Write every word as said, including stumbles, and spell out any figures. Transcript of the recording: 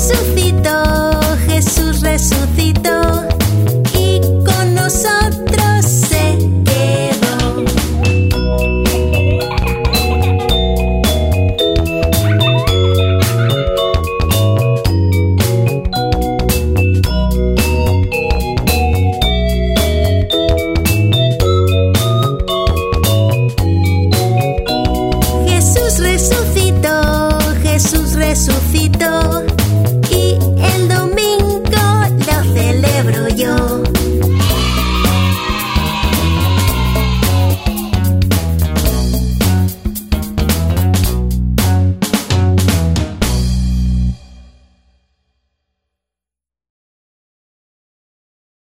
resucitó, Jesús resucitó y con nosotros se quedó. Jesús resucitó, Jesús resucitó y el domingo lo celebro yo.